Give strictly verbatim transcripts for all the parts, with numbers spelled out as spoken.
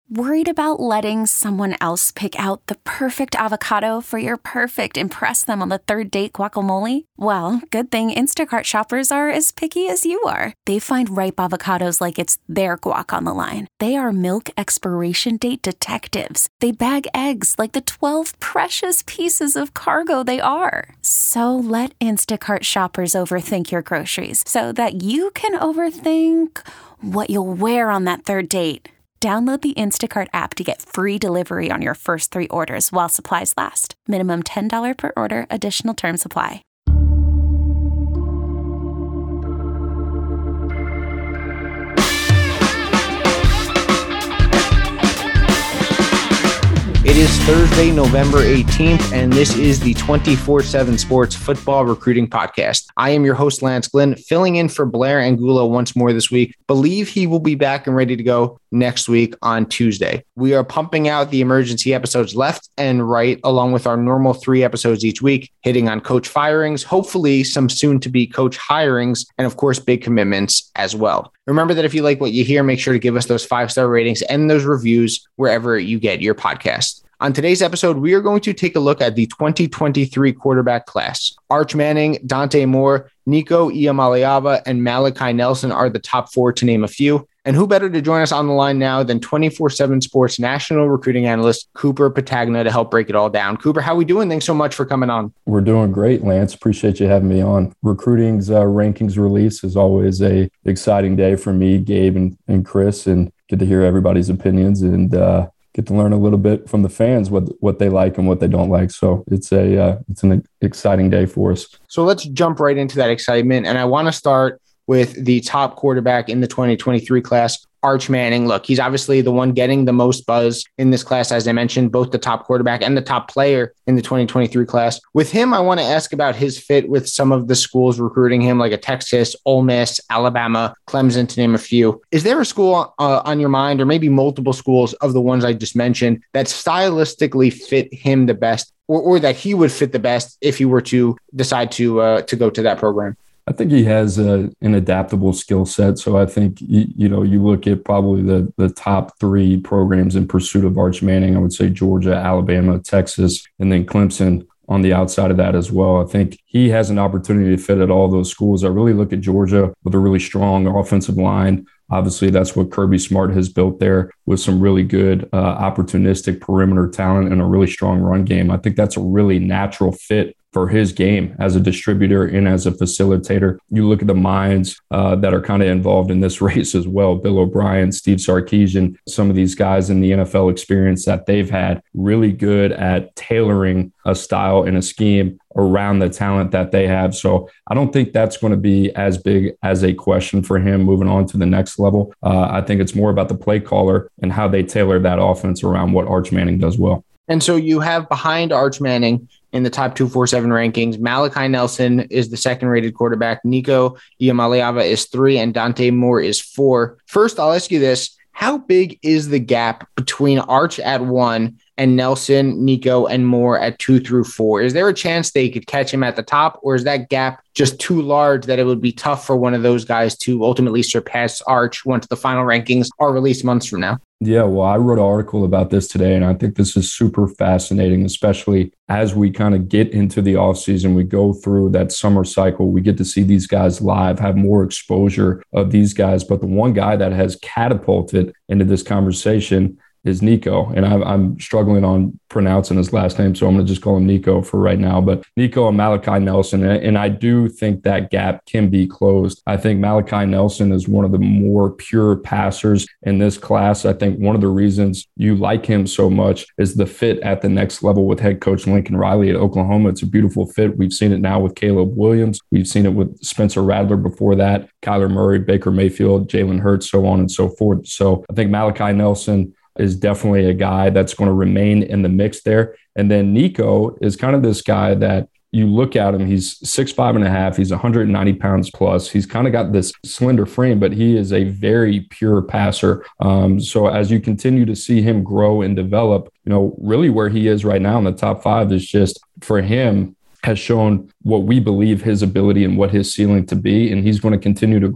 Worried about letting someone else pick out the perfect avocado for your perfect impress them on the third date guacamole? Well, good thing Instacart shoppers are as picky as you are. They find ripe avocados like it's their guac on the line. They are milk expiration date detectives. They bag eggs like the twelve precious pieces of cargo they are. So let Instacart shoppers overthink your groceries so that you can overthink what you'll wear on that third date. Download the Instacart app to get free delivery on your first three orders while supplies last. Minimum ten dollars per order. Additional terms apply. It is Thursday, November eighteenth, and this is the twenty-four seven Sports Football Recruiting Podcast. I am your host, Lance Glenn, filling in for Blair Angulo once more this week. Believe he will be back and ready to go next week on Tuesday. We are pumping out the emergency episodes left and right, along with our normal three episodes each week, hitting on coach firings, hopefully some soon-to-be coach hirings, and of course, big commitments as well. Remember that if you like what you hear, make sure to give us those five-star ratings and those reviews wherever you get your podcast. On today's episode, we are going to take a look at the twenty twenty-three quarterback class. Arch Manning, Dante Moore, Nico Iamaleava, and Malachi Nelson are the top four, to name a few. And who better to join us on the line now than twenty-four seven Sports national recruiting analyst Cooper Patagna to help break it all down. Cooper, how are we doing? Thanks so much for coming on. We're doing great, Lance. Appreciate you having me on. Recruiting's uh, rankings release is always a exciting day for me, Gabe, and, and Chris, and get to hear everybody's opinions and uh, get to learn a little bit from the fans what what they like and what they don't like. So it's a uh, it's an exciting day for us. So let's jump right into that excitement, and I want to start with the top quarterback in the twenty twenty-three class, Arch Manning. Look, he's obviously the one getting the most buzz in this class, as I mentioned, both the top quarterback and the top player in the twenty twenty-three class. With him, I want to ask about his fit with some of the schools recruiting him, like a Texas, Ole Miss, Alabama, Clemson, to name a few. Is there a school uh, on your mind, or maybe multiple schools of the ones I just mentioned, that stylistically fit him the best, or, or that he would fit the best if he were to decide to uh, to go to that program? I think he has a, an adaptable skill set. So I think, you, you know, you look at probably the, the top three programs in pursuit of Arch Manning. I would say Georgia, Alabama, Texas, and then Clemson on the outside of that as well. I think he has an opportunity to fit at all those schools. I really look at Georgia with a really strong offensive line. Obviously, that's what Kirby Smart has built there with some really good uh, opportunistic perimeter talent and a really strong run game. I think that's a really natural fit for his game as a distributor and as a facilitator. You look at the minds uh, that are kind of involved in this race as well. Bill O'Brien, Steve Sarkisian, some of these guys in the N F L experience that they've had, really good at tailoring a style and a scheme around the talent that they have. So I don't think that's going to be as big as a question for him moving on to the next level. Uh, I think it's more about the play caller and how they tailor that offense around what Arch Manning does well. And so you have behind Arch Manning in the top two forty-seven rankings, Malachi Nelson is the second rated quarterback. Nico Iamaleava is three and Dante Moore is four. First, I'll ask you this. How big is the gap between Arch at one and Nelson, Nico, and Moore at two through four? Is there a chance they could catch him at the top, or is that gap just too large that it would be tough for one of those guys to ultimately surpass Arch once the final rankings are released months from now? Yeah, well, I wrote an article about this today, and I think this is super fascinating, especially as we kind of get into the offseason. We go through that summer cycle. We get to see these guys live, have more exposure of these guys. But the one guy that has catapulted into this conversation is Nico. And I'm, I'm struggling on pronouncing his last name, so I'm going to just call him Nico for right now. But Nico and Malachi Nelson, and, and I do think that gap can be closed. I think Malachi Nelson is one of the more pure passers in this class. I think one of the reasons you like him so much is the fit at the next level with head coach Lincoln Riley at Oklahoma. It's a beautiful fit. We've seen it now with Caleb Williams. We've seen it with Spencer Rattler before that, Kyler Murray, Baker Mayfield, Jalen Hurts, so on and so forth. So I think Malachi Nelson is definitely a guy that's going to remain in the mix there. And then Nico is kind of this guy that you look at him, he's six five and a half. He's one hundred ninety pounds plus. He's kind of got this slender frame, but he is a very pure passer. Um, so as you continue to see him grow and develop, you know, really where he is right now in the top five is just for him has shown what we believe his ability and what his ceiling to be. And he's going to continue to grow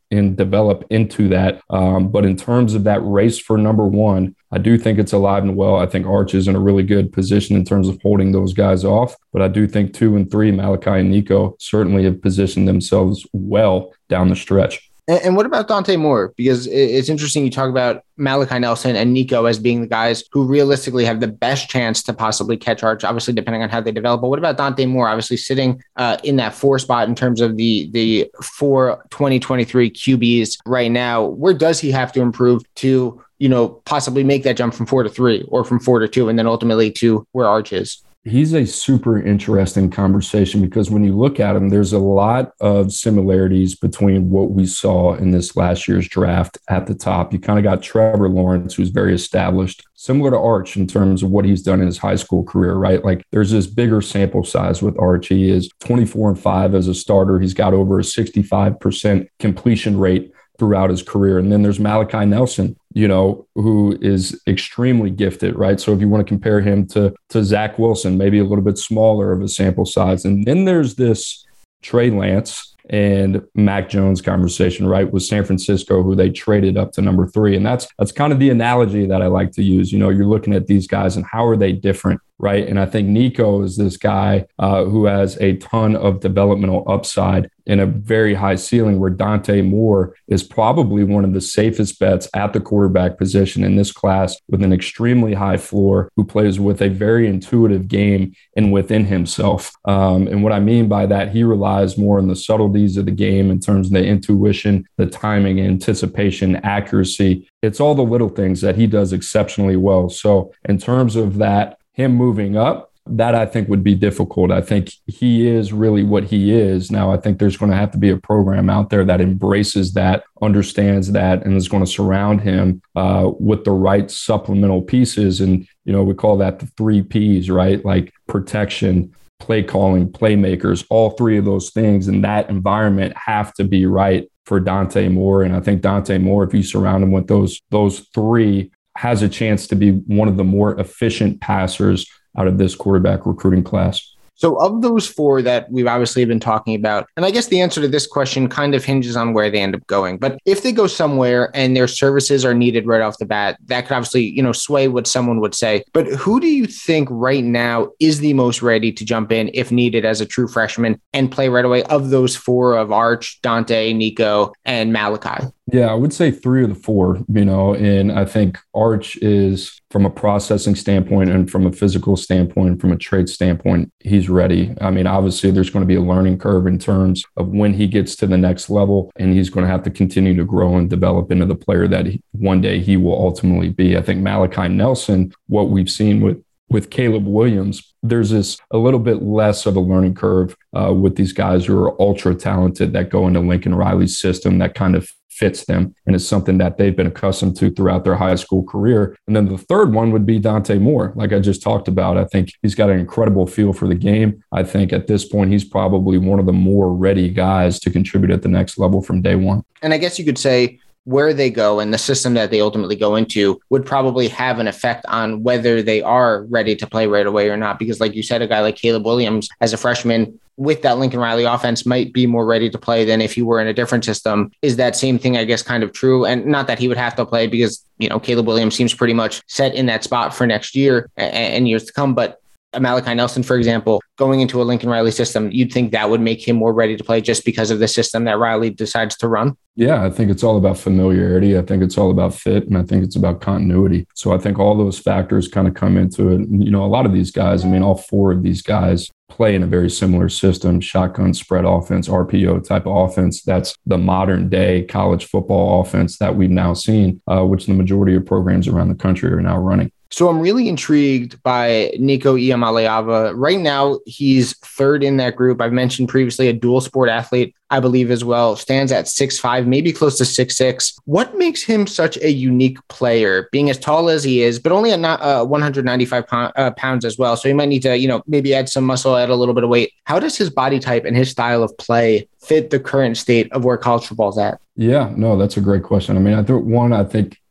and develop into that. Um, but in terms of that race for number one, I do think it's alive and well. I think Arch is in a really good position in terms of holding those guys off. But I do think two and three, Malachi and Nico, certainly have positioned themselves well down the stretch. And what about Dante Moore? Because it's interesting you talk about Malachi Nelson and Nico as being the guys who realistically have the best chance to possibly catch Arch, obviously depending on how they develop. But what about Dante Moore, obviously sitting uh, in that four spot in terms of the the four twenty twenty-three Q Bs right now? Where does he have to improve to, you know, possibly make that jump from four to three or from four to two and then ultimately to where Arch is? He's a super interesting conversation because when you look at him, there's a lot of similarities between what we saw in this last year's draft at the top. You kind of got Trevor Lawrence, who's very established, similar to Arch in terms of what he's done in his high school career, right? Like there's this bigger sample size with Arch. He is twenty-four and five as a starter. He's got over a sixty-five percent completion rate throughout his career. And then there's Malachi Nelson, you know, who is extremely gifted, right? So if you want to compare him to, to Zach Wilson, maybe a little bit smaller of a sample size. And then there's this Trey Lance and Mac Jones conversation, right, with San Francisco, who they traded up to number three. And that's that's kind of the analogy that I like to use. You know, you're looking at these guys and how are they different, right? And I think Nico is this guy uh, who has a ton of developmental upside and a very high ceiling, where Dante Moore is probably one of the safest bets at the quarterback position in this class, with an extremely high floor, who plays with a very intuitive game and within himself. Um, and what I mean by that, he relies more on the subtleties of the game in terms of the intuition, the timing, anticipation, accuracy. It's all the little things that he does exceptionally well. So in terms of that, him moving up, that I think would be difficult. I think he is really what he is. Now, I think there's going to have to be a program out there that embraces that, understands that, and is going to surround him uh, with the right supplemental pieces. And, you know, we call that the three Ps, right? Like protection, play calling, playmakers, all three of those things in that environment have to be right for Dante Moore. And I think Dante Moore, if you surround him with those, those three, has a chance to be one of the more efficient passers out of this quarterback recruiting class. So of those four that we've obviously been talking about, and I guess the answer to this question kind of hinges on where they end up going. But if they go somewhere and their services are needed right off the bat, that could obviously, you know, sway what someone would say. But who do you think right now is the most ready to jump in if needed as a true freshman and play right away of those four of Arch, Dante, Nico, and Malachi? Yeah, I would say three of the four, you know, and I think Arch is, from a processing standpoint and from a physical standpoint, from a trade standpoint, he's ready. I mean, obviously there's going to be a learning curve in terms of when he gets to the next level, and he's going to have to continue to grow and develop into the player that he, one day he will ultimately be. I think Malachi Nelson, what we've seen with With Caleb Williams, there's this a little bit less of a learning curve uh, with these guys who are ultra talented that go into Lincoln Riley's system that kind of fits them and is something that they've been accustomed to throughout their high school career. And then the third one would be Dante Moore. Like I just talked about, I think he's got an incredible feel for the game. I think at this point, he's probably one of the more ready guys to contribute at the next level from day one. And I guess you could say where they go and the system that they ultimately go into would probably have an effect on whether they are ready to play right away or not. Because like you said, a guy like Caleb Williams as a freshman with that Lincoln Riley offense might be more ready to play than if you were in a different system. Is that same thing, I guess, kind of true? And not that he would have to play because, you know, Caleb Williams seems pretty much set in that spot for next year and years to come. But Malachi Nelson, for example, going into a Lincoln Riley system, you'd think that would make him more ready to play just because of the system that Riley decides to run? Yeah, I think it's all about familiarity. I think it's all about fit, and I think it's about continuity. So I think all those factors kind of come into it. You know, a lot of these guys, I mean, all four of these guys play in a very similar system, shotgun spread offense, R P O type of offense. That's the modern day college football offense that we've now seen, uh, which the majority of programs around the country are now running. So I'm really intrigued by Nico Iamaleava. Right now, he's third in that group. I've mentioned previously a dual sport athlete, I believe as well, stands at six five, maybe close to six six. What makes him such a unique player, being as tall as he is, but only at not, uh, one hundred ninety-five pound, uh, pounds as well? So he might need to, you know, maybe add some muscle, add a little bit of weight. How does his body type and his style of play fit the current state of where college football is at? Yeah, no, that's a great question. I mean, I think one, I think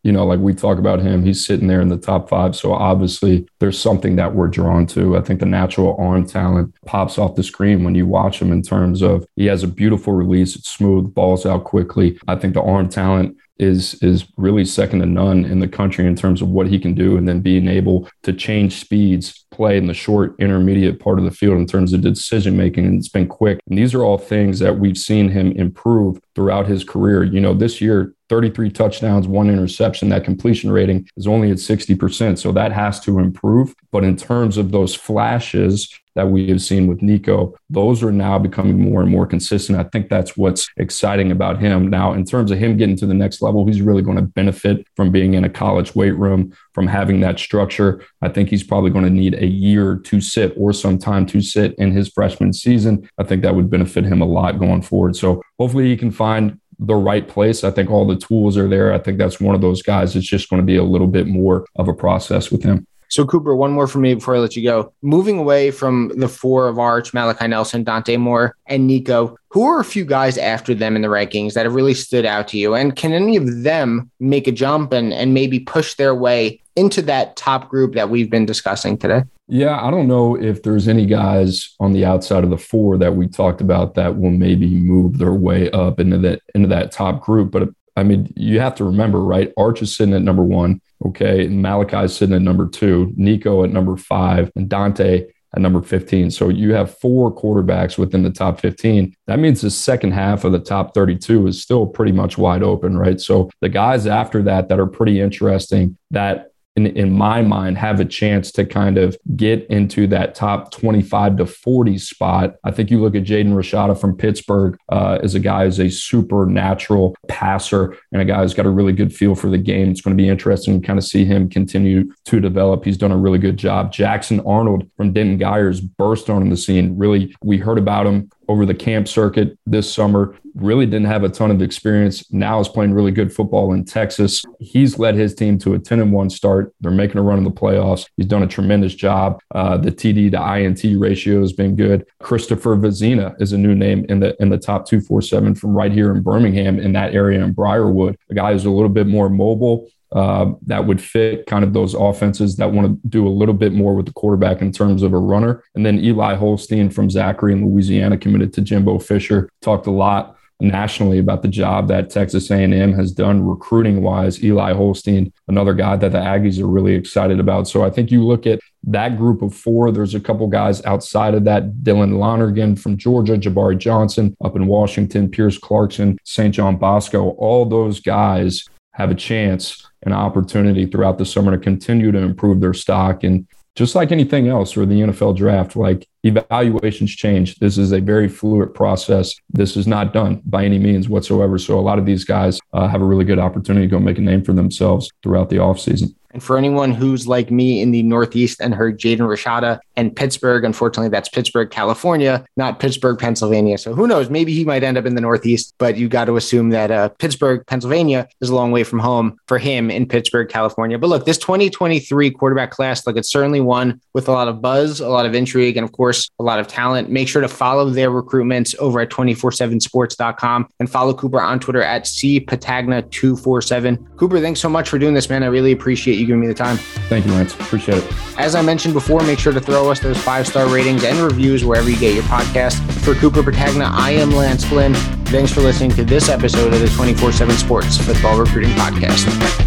you know, like we talk about him, he's sitting there in the top five. So obviously there's something that we're drawn to. I think the natural arm talent pops off the screen when you watch him in terms of he has a beautiful release. It's smooth, balls out quickly. I think the arm talent is is really second to none in the country in terms of what he can do, and then being able to change speeds, play in the short intermediate part of the field in terms of decision making, and it's been quick. And these are all things that we've seen him improve throughout his career. You know, this year, thirty-three touchdowns, one interception. That completion rating is only at sixty percent. So that has to improve. But in terms of those flashes that we have seen with Nico, those are now becoming more and more consistent. I think that's what's exciting about him. Now, in terms of him getting to the next level, he's really going to benefit from being in a college weight room, from having that structure. I think he's probably going to need a year to sit or some time to sit in his freshman season. I think that would benefit him a lot going forward. So hopefully he can find the right place. I think all the tools are there. I think that's one of those guys. It's just going to be a little bit more of a process with him. So, Cooper, one more for me before I let you go. Moving away from the four of Arch, Malachi Nelson, Dante Moore, and Nico, who are a few guys after them in the rankings that have really stood out to you? And can any of them make a jump and, and maybe push their way into that top group that we've been discussing today? Yeah, I don't know if there's any guys on the outside of the four that we talked about that will maybe move their way up into that into that top group. But I mean, you have to remember, right? Arch is sitting at number one, okay, and Malachi is sitting at number two, Nico at number five, and Dante at number fifteen. So you have four quarterbacks within the top fifteen. That means the second half of the top thirty-two is still pretty much wide open, right? So the guys after that that are pretty interesting, that in, in my mind, have a chance to kind of get into that top twenty-five to forty spot. I think you look at Jaden Rashada from Pittsburgh uh, as a guy who's a supernatural passer and a guy who's got a really good feel for the game. It's going to be interesting to kind of see him continue to develop. He's done a really good job. Jackson Arnold from Denton Gyers burst on the scene. Really, we heard about him over the camp circuit this summer. Really didn't have a ton of experience. Now is playing really good football in Texas. He's led his team to a ten and one start. They're making a run in the playoffs. He's done a tremendous job. Uh, the T D to I N T ratio has been good. Christopher Vizina is a new name in the in the top two forty-seven from right here in Birmingham, in that area in Briarwood. A guy who's a little bit more mobile. Uh, that would fit kind of those offenses that want to do a little bit more with the quarterback in terms of a runner. And then Eli Holstein from Zachary in Louisiana, committed to Jimbo Fisher. Talked a lot nationally about the job that Texas A and M has done recruiting-wise. Eli Holstein, another guy that the Aggies are really excited about. So I think you look at that group of four, there's a couple guys outside of that. Dylan Lonergan from Georgia, Jabari Johnson up in Washington, Pierce Clarkson, Saint John Bosco. All those guys have a chance, an opportunity throughout the summer to continue to improve their stock. And just like anything else or the N F L draft, like evaluations change. This is a very fluid process. This is not done by any means whatsoever. So a lot of these guys uh, have a really good opportunity to go make a name for themselves throughout the offseason. And for anyone who's like me in the Northeast and heard Jaden Rashada and Pittsburgh, unfortunately, that's Pittsburgh, California, not Pittsburgh, Pennsylvania. So who knows? Maybe he might end up in the Northeast, but you got to assume that uh, Pittsburgh, Pennsylvania is a long way from home for him in Pittsburgh, California. But look, this twenty twenty-three quarterback class, like it's certainly one with a lot of buzz, a lot of intrigue, and of course, a lot of talent. Make sure to follow their recruitments over at two forty-seven sports dot com and follow Cooper on Twitter at C Patagna two forty-seven. Cooper, thanks so much for doing this, man. I really appreciate you giving me the time. Thank you, Lance. Appreciate it. As I mentioned before, make sure to throw us those five-star ratings and reviews wherever you get your podcast. For Cooper Patagna, I am Lance Glynn. Thanks for listening to this episode of the two forty-seven Sports Football Recruiting Podcast.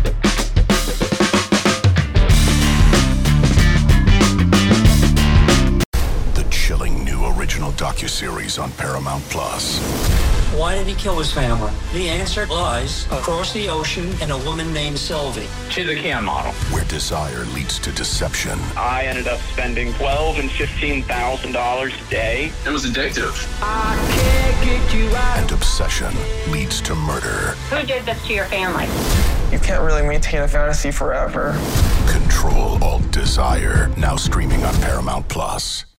Docuseries on Paramount Plus. Why did he kill his family? The answer lies across the ocean in a woman named Sylvie. She's a Can model. Where desire leads to deception. I ended up spending twelve and fifteen thousand dollars a day. It was addictive. I can't get you out. And obsession leads to murder. Who did this to your family? You can't really maintain a fantasy forever. Control Alt Desire. Now streaming on Paramount Plus.